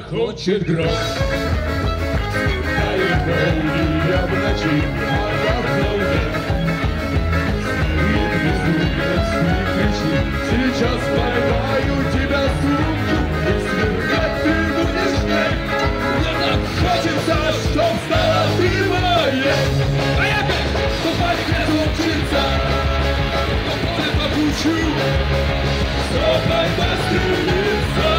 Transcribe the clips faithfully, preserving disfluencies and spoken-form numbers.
грохочет гром. Сверкает молния в ночи, отдохнул день. И безумец не кричи, сейчас поймаю тебя сумку, и сверкать ты будешь дней. Мне так хочется, чтоб стала ты моей. Поехали! Ступать где учиться, по полю попущу, стопай пострелиться.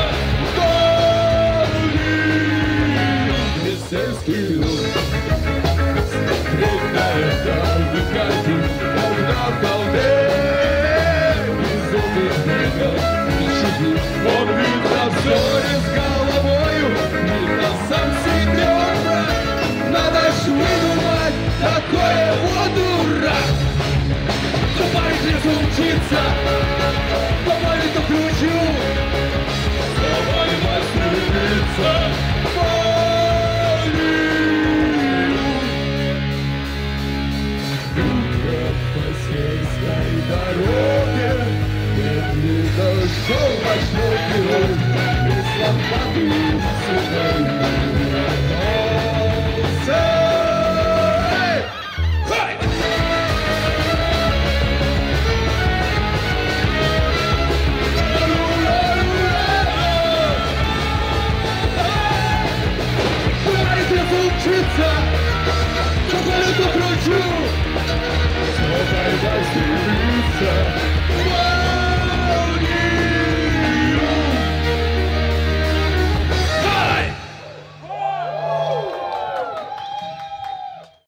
Сельский луг, смотреть на это выходи, когда в толпе безумный бегал и чудил. Он видно взоре с головою, видно сам себе он брат. Надо ж выдумать такое вот дурак. Ступай здесь учиться, по маленькому ключу, стопай пострелиться. Дороге, медленно шел ночной герой, и сломбаты сюда вернулся. Хай! Давайте учиться, что полету кручу. Стопай пострелиться.